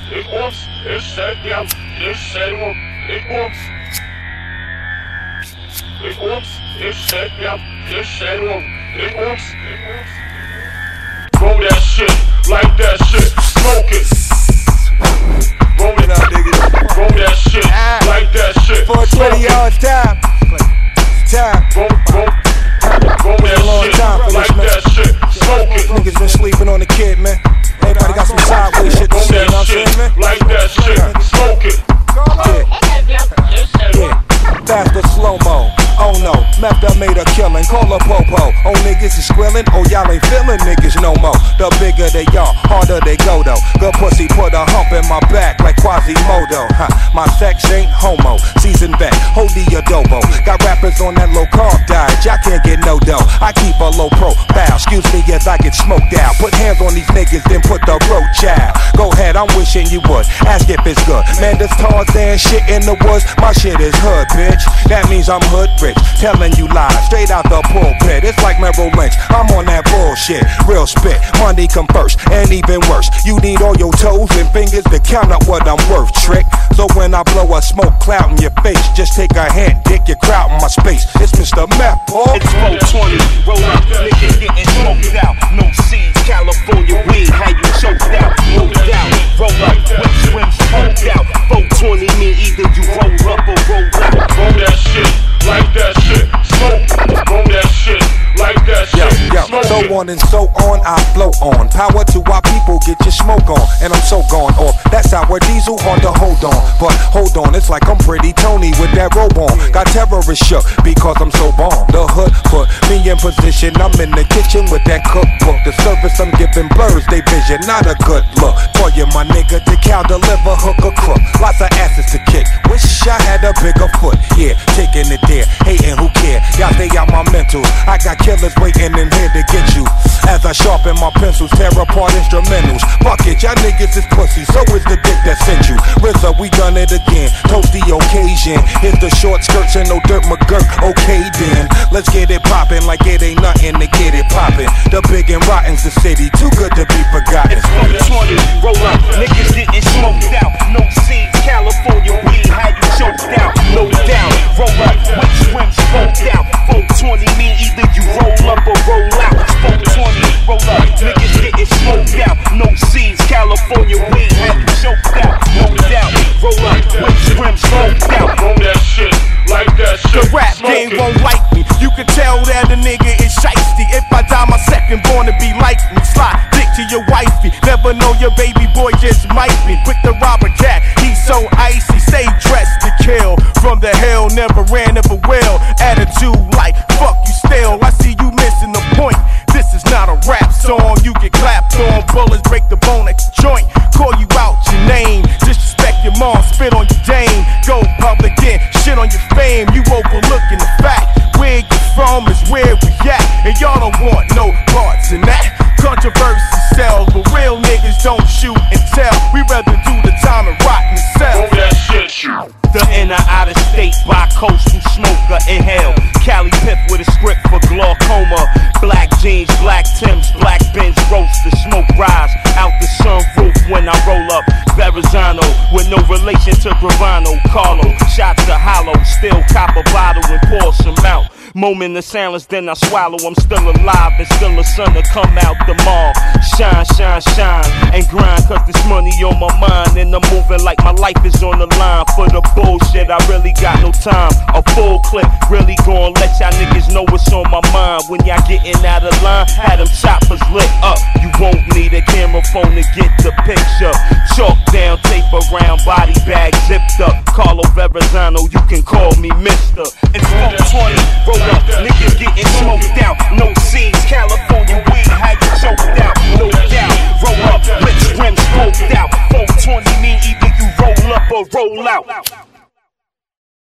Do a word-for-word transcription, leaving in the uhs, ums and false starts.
ik ons, ik zeg ja, ik zeg op, ik ons. Ik ons, ik zeg ja, ik zeg op, ik ons. Roll that shit, like that shit, smoke it. Roll it out, niggas. Roll that shit, like that shit, four twenty hours time. Time. Roll, roll, roll that shit, like that shit, smoke it. Niggas been sleeping on the kid, man. Everybody got some sideways shit to Roll say, you know that what I'm shit, saying, man? like that shit, smoke it. Yeah. Yeah. Faster slow-mo. Oh no, meth done made a killing, call a popo. Oh niggas is squilling, oh y'all ain't feeling niggas no more. The bigger they are, harder they go though. Good pussy put a hump in my back like Quasimodo. Huh. My sex ain't homo, seasoned vet, hold the adobo. Got rappers on that low carb diet, y'all can't get no dough. I keep a low profile, excuse me as I get smoked out. Put hands on these niggas, then put the roach out. Go ahead, I'm wishing you would, ask if it's good. Man, this Tarzan shit in the woods, my shit is hood, bitch. That means I'm hood rich, telling you lies, straight out the pulpit. It's like Merrill Lynch, I'm on that bullshit. Real spit, money come first, and even worse, you need all your toes and fingers to count up what I'm worth, trick. So when I blow a smoke cloud in your face, just take a hand, dick your crowd in my space. It's Mister Meth, Paul. It's four twenty, roll up, niggas getting smoked out. No seeds, California weed, how you choked out. No doubt, roll up, which swims smoked out. four twenty mean either you roll up or roll out. Roll that shit, like that shit, smoke. Roll that shit, like that shit, yo, yo, smoke. so on and so on, I flow on. Power to our people, get your smoke on. And I'm so gone off, that's our diesel, hard to hold on. But hold on, it's like I'm Pretty Tony with that robe on. Got terrorists shook because I'm so bomb. The hood put me in position, I'm in the kitchen with that cookbook. The service I'm giving blurs, they vision, not a good look. For you, my nigga, to cow deliver, hook or crook. Lots of asses to kick, wish I had a bigger foot. Yeah, taking it there, hating who care. Y'all stay out my mental, I got killers waiting in here to get you. As I sharpen my pencils, tear apart instrumentals. Fuck it, y'all niggas is pussy, so is the dick that sent you. R Z A, we done it again, toast the occasion. Here's the short skirts and no dirt McGurk, okay then. Let's get it poppin' like it ain't nothing to get it poppin'. The big and rotten's the city, too good to be forgotten. It's four twenty, roll up, niggas getting smoked out. No seeds, California weed, how you choked out. No doubt, roll up, which swims smoked out. four twenty mean either you roll up or roll out. four twenty, roll up, niggas getting smoked out. No seeds, California weed, how you choked out. No doubt, roll up, which swims smoked out. Roll that shit, like that shit. The rap game won't like me. You can tell that a nigga is shiesty. If I die, my second born to be like me. Slide dick to your wifey. Never know your baby boy just might be. Quick to rob a cat, he's so icy. Stay dressed to kill. From the hell, never ran, never will. Attitude like fuck you still. I see you missing the point. This is not a rap song. You get clapped on, bullets break the bone at the joint. Call you out your name, disrespect your mom, spit on your dame. Go public and shit on your fame. You overlooking the fact where you from is where we at, and y'all don't want no parts in that. Controversy sells, but real niggas don't shoot and tell. We rather do the time and rot in the cell. Roll that shit, shoot. The inner out of state, bi-coastal smoker, inhale. Cali Pip with a script for glaucoma. Black jeans, black Timbs, black Benz roast. The smoke rise out the sunroof when I roll up. Verrazano with no relation to Gravano. Carlo, shots are hollow, still cop a bottle and pour some out. Moment of silence, then I swallow. I'm still alive and still a son to come out the mall. Shine, shine, shine, and grind, cause this money on my mind. And I'm moving like my life is on the line. For the bullshit, I really got no time. A full clip, really gon' let y'all niggas know what's on my mind. When y'all getting out of line, had them choppers lit up. You won't need a camera phone to get the picture. Chalk down, tape around, body bag zipped up. Carlo Verrazano, you can call me mister. It's four twenty, roll up, niggas getting smoked out. No seeds, California